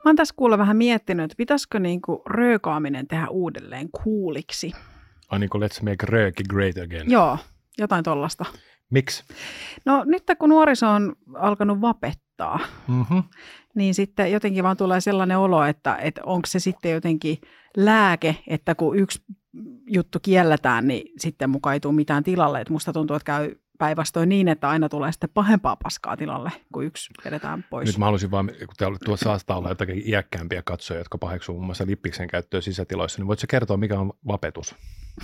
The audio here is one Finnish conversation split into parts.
oon tässä kuulla vähän miettinyt, että pitäisikö niinku röökaaminen tehdä uudelleen cooliksi. Niin kuin let's make rööki great again. Joo, jotain tollasta. Miksi? No nyt kun nuoriso on alkanut vapettaa, niin sitten jotenkin vaan tulee sellainen olo, että onko se sitten jotenkin lääke, että kun yksi juttu kielletään, niin sitten mukaan ei tule mitään tilalle. Et musta tuntuu, että käy päinvastoin niin, että aina tulee sitten pahempaa paskaa tilalle, kun yksi vedetään pois. Nyt mä haluaisin vaan, kun tuossa saattaa olla jotakin iäkkäämpiä katsojia, jotka paheksuu muun muassa lippiksen käyttöä sisätiloissa, niin voitko kertoa, mikä on vapetus?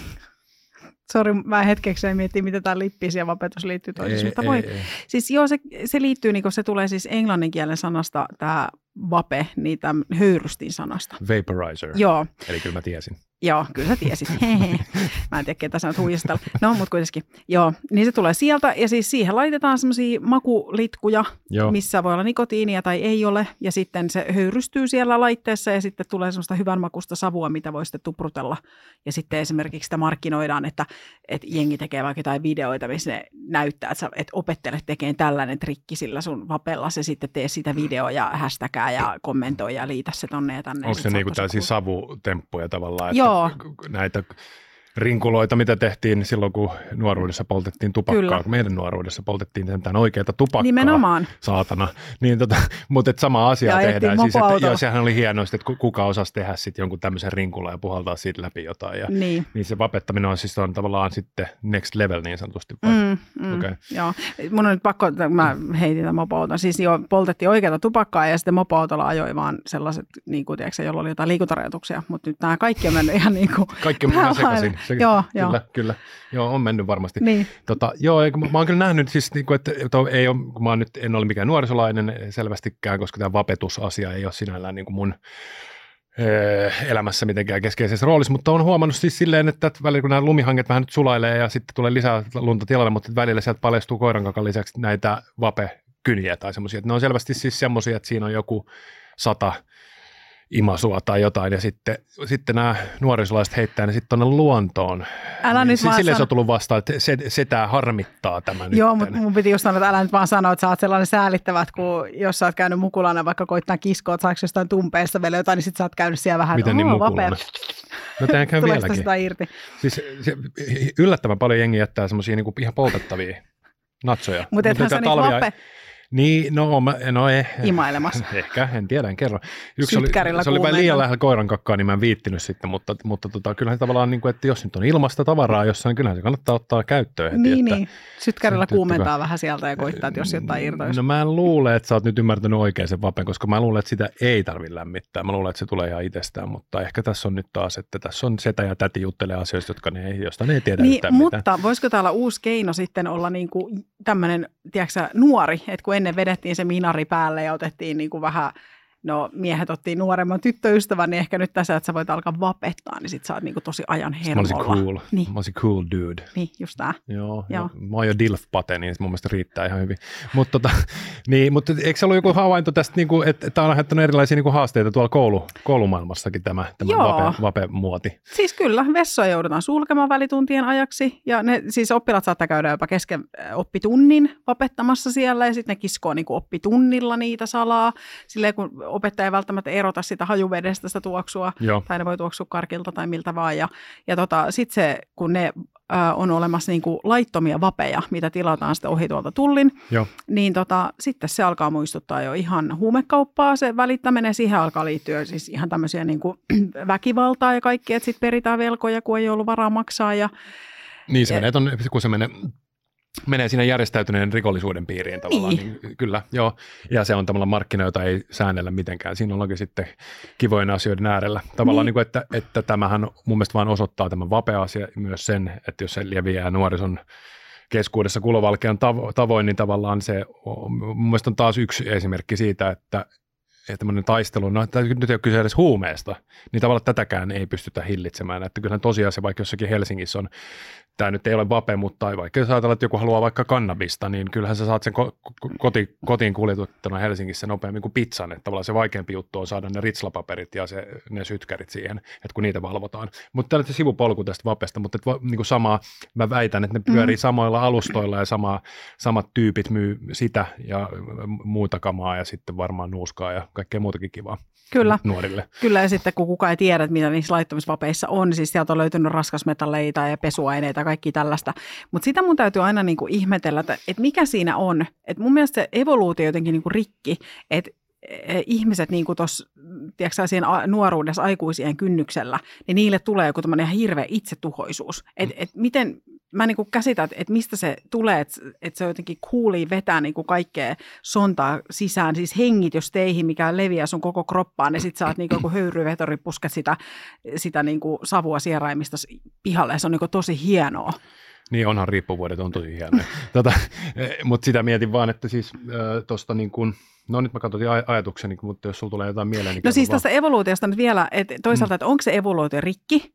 Sori, mä hetkeksi miettii, mitä tämä lippis ja vapetus liittyy toisiinsa, mutta voi. Siis joo, se liittyy, niin se tulee siis englanninkielen sanasta, tämä vape, niin tämän höyrystin sanasta. Vaporizer. Joo. Eli kyllä mä tiesin. Joo, kyllä sä tiesit. Mä en tiedä, ketä sä oot huijastella. No, mutta kuitenkin. Joo, niin se tulee sieltä ja siis siihen laitetaan semmoisia makulitkuja, missä voi olla nikotiinia tai ei ole. Ja sitten se höyrystyy siellä laitteessa ja sitten tulee semmoista hyvän makusta savua, mitä voi sitten tuprutella. Ja sitten esimerkiksi sitä markkinoidaan, että jengi tekee vaikka jotain videoita, missä ne näyttää, että opettelet tekemään tällainen trikki sillä sun vapella. Se sitten tee sitä videoa ja hashtagää ja kommentoi ja liitä se tonne ja tänne. Onko se niinku tällaisia savutemppuja tavallaan? Joo. Näitä rinkuloita, mitä tehtiin silloin, kun nuoruudessa poltettiin tupakkaa. Kyllä. Meidän nuoruudessa poltettiin sentään oikeata tupakkaa. Nimenomaan. Saatana. Niin, mutta sama asia tehdään. Siis, ja sehän oli hienoa, että kuka osasi tehdä sitten jonkun tämmöisen rinkulan ja puhaltaa siitä läpi jotain. Ja, niin se vapettaminen on tavallaan sitten next level niin sanotusti. Okay. Joo. Mun on nyt pakko, että mä heitin tämän mopoauton. Siis poltettiin oikeata tupakkaa ja sitten mopoautolla ajoi vaan sellaiset, niin kuin tiedätkö, jolla oli jotain liikuntarajoituksia. Mutta nyt nämä kaikki on mennyt ihan niin kuin kaikki on mennyt sekaisin. Joo, kyllä. Joo, on mennyt varmasti. Niin. Mä oon kyllä nähnyt siis, että ei ole, kun mä en ole mikään nuorisolainen selvästikään, koska tämä vapetusasia ei ole sinällään niin kuin mun elämässä mitenkään keskeisessä roolissa, mutta on huomannut siis silleen, että välillä kun nämä lumihanget vähän nyt sulailee ja sitten tulee lisää lunta tilalle, mutta välillä sieltä paljastuu koirankakan lisäksi näitä vapekyniä tai semmoisia, että ne on selvästi siis semmoisia, että siinä on joku 100 imasua tai jotain, ja sitten nämä nuorisolaiset heittää ne sitten tuonne luontoon. Älä nyt vaan silleen se on tullut vastaan, että se tää harmittaa tämä nyt. Joo, mutta mun piti just sanoa, että älä nyt vaan sanoa, että sä oot sellainen säälittävä, että kun jos sä oot käynyt mukulana vaikka koittaa kiskoa, että saako jostain tumpeesta vielä jotain, niin sit sä oot käynyt siellä vähän, miten niin mukulana? No tehän käy vieläkin. Sitä irti? Siis yllättävän paljon jengi jättää semmoisia niinku ihan poltettavia natsoja. Mutta ethän sä niitä vape... Niin, imailemassa. Ehkä, en tiedä, en kerro. Se oli vähän liian lähellä koiran kakkaa, niin mä en viittinyt sitten, mutta kyllähän se tavallaan, niin kuin, että jos nyt on ilmasta tavaraa jossain, niin kyllähän se kannattaa ottaa käyttöön heti. Niin. Sytkärillä kuumentaa vähän sieltä ja koittaa, että jos jotain irtoisi. No mä en luule, että sä oot nyt ymmärtänyt oikein sen vapen, koska mä luulen, että sitä ei tarvitse lämmittää. Mä luulen, että se tulee ihan itsestään, mutta ehkä tässä on nyt taas, että tässä on setä ja täti juttelee asioista, josta ne ei tiedä yhtään mutta mitään. voisiko täällä uusi keino sitten olla niin kuin tämmöinen, tiedätkö nuori, että kun ennen vedettiin se minari päälle ja otettiin niin kuin vähän, miehet ottiin nuoremman tyttöystävän, niin ehkä nyt tässä, että sä voit alkaa vapettaa, niin sit sä oot niin kuin tosi ajan hermolla. Mä olisin cool dude. Niin, just tää. Joo. Mä oon jo dilf-pate, niin mun mielestä riittää ihan hyvin. Mutta mutta eikö se ollut joku havainto tästä, niin kuin, että tämä on aiheuttanut erilaisia niin kuin haasteita tuolla koulumaailmassakin tämä vape-muoti? Siis kyllä, vessoja joudutaan sulkemaan välituntien ajaksi, ja siis oppilaat saattaa käydä jopa kesken oppitunnin vapettamassa siellä, ja sitten ne kiskoo niin kuin oppitunnilla niitä salaa, silleen kun opettaja ei välttämättä erota sitä hajuvedestä sitä tuoksua, tai ne voi tuoksua karkilta tai miltä vaan, ja sitten se, kun ne on olemassa niin kuin laittomia vapeja, mitä tilataan sitten ohi tuolta tullin, niin sitten se alkaa muistuttaa jo ihan huumekauppaa, se välittäminen, siihen alkaa liittyä siis ihan tämmöisiä niin kuin väkivaltaa ja kaikkea, että sitten peritään velkoja, kun ei ollut varaa maksaa. Niin se menee, kun se menee siinä järjestäytyneen rikollisuuden piiriin tavallaan, niin kyllä, joo. Ja se on tavallaan markkina, jota ei säännellä mitenkään. Siinä on sitten kivojen asioiden äärellä. Tavallaan, niin kuin, että tämähän mun mielestä vaan osoittaa tämän vapea-asia myös sen, että jos se leviää nuorison keskuudessa kulovalkean tavoin, niin tavallaan se mun mielestä on taas yksi esimerkki siitä, että tämmöinen taistelu, nyt ei ole kyse edes huumeesta, niin tavallaan tätäkään ei pystytä hillitsemään. Että kyllähän tosiasia, vaikka jossakin Helsingissä on, tämä nyt ei ole vape, mutta vaikka jos ajatellaan, että joku haluaa vaikka kannabista, niin kyllähän sä saat sen kotiin kuljetettuna Helsingissä nopeammin kuin pizzan. Että tavallaan se vaikeampi juttu on saada ne ritslapaperit ja ne sytkärit siihen, että kun niitä valvotaan. Mutta tämä on se sivupolku tästä vapesta, mutta niin kuin samaa, mä väitän, että ne pyörii samoilla alustoilla ja samat tyypit myy sitä ja muuta kamaa ja sitten varmaan nuuskaa ja kaikkea muutakin kivaa. Kyllä. Nuorille. Kyllä, ja sitten kun kukaan ei tiedä, mitä niissä laittomisvapeissa on, siis sieltä on löytynyt raskasmetalleita ja pesuaineita ja kaikki tällaista. Mutta sitä mun täytyy aina niinku ihmetellä, että mikä siinä on. Että mun mielestä se evoluutio jotenkin niinku rikki, että ihmiset niinku tuossa, tiedätkö siinä nuoruudessa aikuisien kynnyksellä, niin niille tulee joku tämmöinen ihan hirveä itsetuhoisuus. Että miten, mä niinku käsitän, että mistä se tulee, että se on jotenkin cooli vetää niinku kaikkea sontaa sisään, siis hengitysteihin, mikä leviää sun koko kroppaan, ja sit sä oot niinku joku höyryvetori, pusket sitä niinku savua sieraimista pihalle, ja se on niinku tosi hienoa. Niin, onhan riippuvuodet, on tosi hienoja. Mutta sitä mietin vaan, että siis tuosta niin kuin, no nyt mä katsoin ajatukseni, mutta jos sulla tulee jotain mieleen. Niin no siis tästä evoluutiosta nyt vielä, että toisaalta, että onko se evoluutio rikki,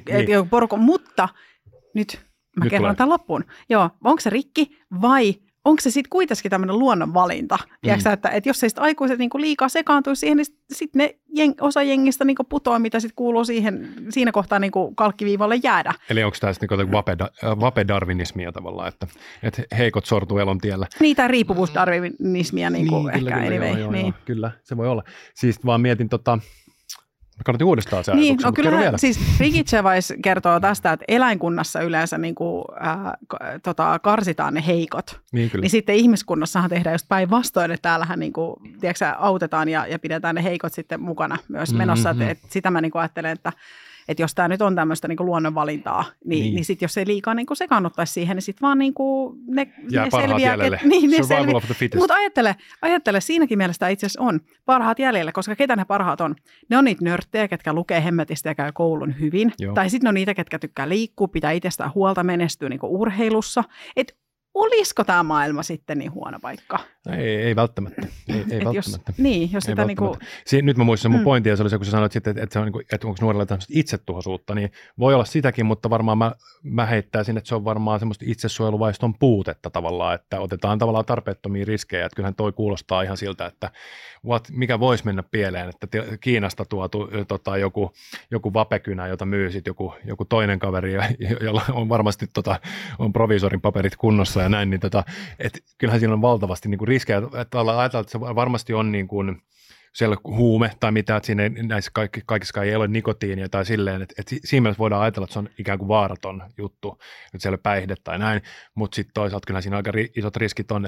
mutta nyt mä kerron tämän loppuun. Joo, onko se rikki vai onko se sitten kuitenkin tämmöinen luonnonvalinta? Tiedätkö, että jos ei sitten aikuiset niinku liikaa sekaantuisi siihen, niin sitten ne osa jengistä niinku putoaa, mitä sitten kuuluu siinä kohtaa niinku kalkkiviivalle jäädä. Eli onko tämä sitten niinku vapedarwinismia tavallaan, että heikot sortuu elon tiellä? Niitä riippuvuusdarwinismia niinku ehkä kyllä, anyway. Joo, kyllä, se voi olla. Siis vaan mietin mä kannattiin uudestaan se niin, no kyllähän siis Ricky Gervais kertoo tästä, että eläinkunnassa yleensä niin kuin, karsitaan ne heikot. Niin sitten ihmiskunnassahan tehdään just päinvastoin, että täällähän niin kuin, tiedätkö, autetaan ja pidetään ne heikot sitten mukana myös menossa. Että sitä mä niin kuin ajattelen, että jos tämä nyt on tämmöistä niin kuin luonnonvalintaa, niin sitten jos ei liikaa niin kuin sekaannuttaisi siihen, niin sitten vaan niin kuin ne selviää. Survival of the fittest. Mutta ajattele, siinäkin mielessä itse asiassa on parhaat jäljellä, koska ketä ne parhaat on? Ne on niitä nörttejä, ketkä lukee hemmetistä ja käy koulun hyvin. Joo. Tai sitten ne on niitä, ketkä tykkää liikkua, pitää itsestään huolta, menestyä niin kuin urheilussa. Et olisiko tämä maailma sitten niin huono paikka? Ei välttämättä. Ei välttämättä. Jos sitä niinku nyt mä muistan mun pointti, ja se oli se, kun sä sanoit sitten, että, se on, että onko nuorilla tämmöistä itsetuhoisuutta, niin voi olla sitäkin, mutta varmaan mä heittäisin, että se on varmaan semmoista itsesuojeluvaiston puutetta tavallaan, että otetaan tavallaan tarpeettomia riskejä, että kyllähän toi kuulostaa ihan siltä, että mikä voisi mennä pieleen, että Kiinasta tuotu joku vapekynä, jota myy sitten joku toinen kaveri, jolla on varmasti on proviisorin paperit kunnossa ja näin, niin että kyllähän siinä on valtavasti niin kuin riskejä, että ajatellaan, että se varmasti on niin kuin siellä huume tai mitä, että siinä näissä kaikissa ei ole nikotiinia tai silleen, että siinä mielessä voidaan ajatella, että se on ikään kuin vaaraton juttu, että siellä päihde tai näin, mutta sitten toisaalta kyllähän siinä aika isot riskit on,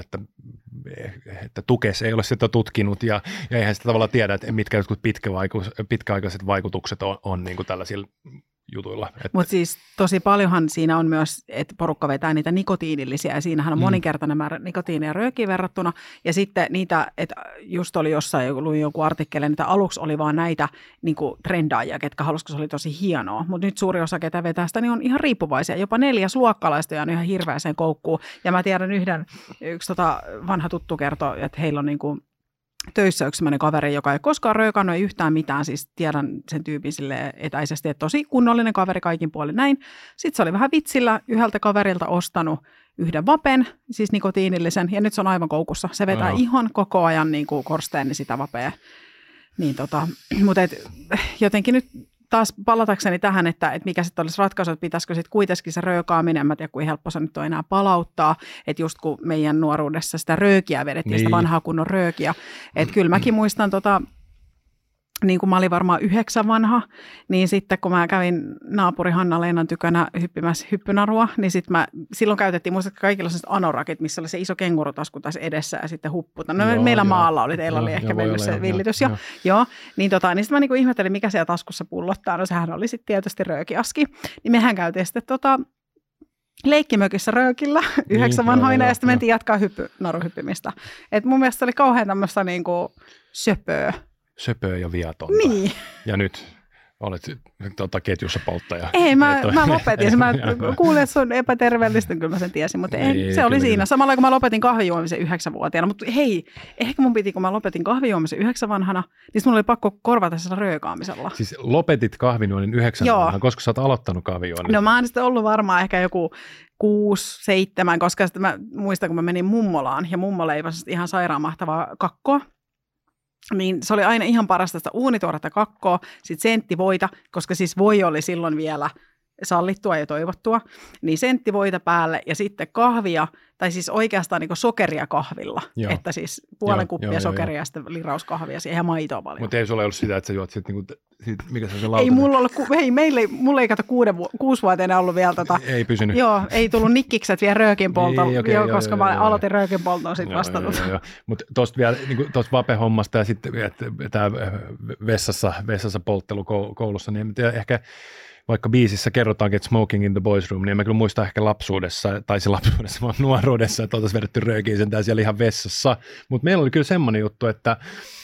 että Tukes ei ole sitä tutkinut ja eihän sitä tavallaan tiedä, että mitkä jotkut pitkäaikaiset vaikutukset on niin kuin tällaisilla jutuilla. Mutta siis tosi paljonhan siinä on myös, että porukka vetää niitä nikotiinillisia ja siinähän on moninkertainen määrä nikotiinia röökiin verrattuna. Ja sitten niitä, että just oli jossain, luin joku artikkeli, että aluksi oli vaan näitä niinku trendaajia, ketkä halusivat, se oli tosi hienoa. Mutta nyt suuri osa, ketä vetää sitä, niin on ihan riippuvaisia. Jopa 4 luokkalaista on ihan hirveäseen koukkuun. Ja mä tiedän yksi vanha tuttu kertoo, että heillä on niinku töissä yksi sellainen kaveri, joka ei koskaan röökannut, ei yhtään mitään, siis tiedän sen tyypin silleen etäisesti, että tosi kunnollinen kaveri kaikin puolin näin. Sitten se oli vähän vitsillä yhdeltä kaverilta ostanut yhden vapen, siis nikotiinillisen, ja nyt se on aivan koukussa. Se vetää ihan koko ajan niin kuin korsteeni sitä vapea. Niin mutta jotenkin nyt taas palatakseni tähän, että mikä sitten olisi ratkaisu, että pitäisikö sitten kuitenkin se röökaaminen, mä tiedän, kuin helppo se nyt on enää palauttaa, että just kun meidän nuoruudessa sitä röökiä vedettiin, sitä vanhaa kunnon röökiä, että kyllä mäkin muistan niin kuin mä olin varmaan 9 vanha, niin sitten kun mä kävin naapuri Hanna-Leenan tykönä hyppimässä hyppynarua, niin silloin käytettiin muistatko kaikilla sellaiset anorakit, missä oli se iso kengurutasku tässä edessä ja sitten hupputa. No meillä maalla oli, teillä oli ehkä mennyt se villitys. Niin sitten mä niin kuin ihmettelin, mikä siellä taskussa pullottaa. No sehän oli sitten tietysti röökiaski. Niin mehän käytiin sitten leikkimökissä röökillä 9 vanhoina ja sitten mentiin jatkaa naruhyppimistä. Et mun mielestä se oli kauhean tämmöistä niin kuin söpöä ja viatonta. Niin. Ja nyt olet ketjussa polttaja. Ei, mä lopetin. Mä kuulin, että se on epäterveellistä, kyllä mä sen tiesin, mutta se oli siinä. Samalla kun mä lopetin kahvijuomisen 9-vuotiaana, mutta hei, ehkä mun piti, kun mä lopetin kahvijuomisen 9 vanhana, niin mun oli pakko korvata sillä röökaamisella. Siis lopetit kahvijuonnin 9 vanhana, koska sä oot aloittanut kahvijuonnin? No mä oon sitten ollut varmaan ehkä joku 6-7, koska sitten mä muistan, kun mä menin mummolaan, ja mummo leipäsi ihan sairaan mahtavaa kakkoa. Niin se oli aina ihan parasta sitä uunituoretta kakkoa, sitten senttivoita, koska siis voi oli silloin vielä sallittua ja toivottua, niin senttivoita päälle ja sitten kahvia, tai siis oikeastaan niin sokeria kahvilla, Joo. että siis puolen kuppia sokeria ja sitten lirauskahvia siihen ja maitoa paljon. Mutta ei sulla ollut sitä, että sä juot sitten, mikä se on se lautanen? Ei mulla ollut, mulla ei kato 6-vuotiaana ollut vielä Ei pysynyt. Joo, ei tullut nikkikset vielä röökinpoltoon, koska mä aloitin röökinpoltoon sitten vasta. Mutta tuosta vielä, niin tuosta vapehommasta ja sitten tämä vessassa polttelu koulussa, niin en tiedä, ehkä vaikka biisissä kerrotaankin, että smoking in the boys room, niin en mä kyllä muista ehkä lapsuudessa, vaan nuoruudessa, että oltaisiin vedetty röökiä sentään siellä ihan vessassa. Mutta meillä oli kyllä semmoinen juttu, että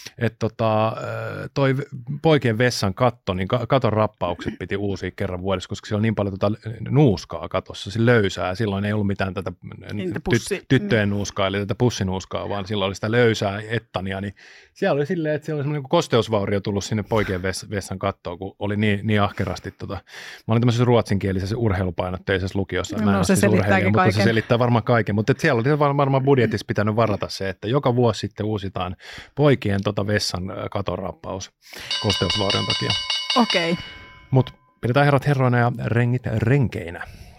toi poikien vessan katto, niin katon rappaukset piti uusia kerran vuodessa, koska siellä on niin paljon nuuskaa katossa, se löysää. Silloin ei ollut mitään tätä tyttöjen nuuskaa, eli tätä pussinuuskaa, vaan silloin oli sitä löysää ettania, niin siellä oli silleen, että siellä oli semmoinen kosteusvaurio tullut sinne poikien vessan kattoon, kun oli niin ahkerasti. Mä olin tämmöisessä ruotsinkielisessä urheilupainotteisessa lukiossa. No se selittääkin mutta kaiken. se selittää varmaan kaiken. Mutta siellä oli varmaan budjetissa pitänyt varata se, että joka vuosi sitten uusitaan poikien vessan katonrappaus kosteusvaurion takia. Okei. Mutta pidetään herrat herroina ja rengit renkeinä.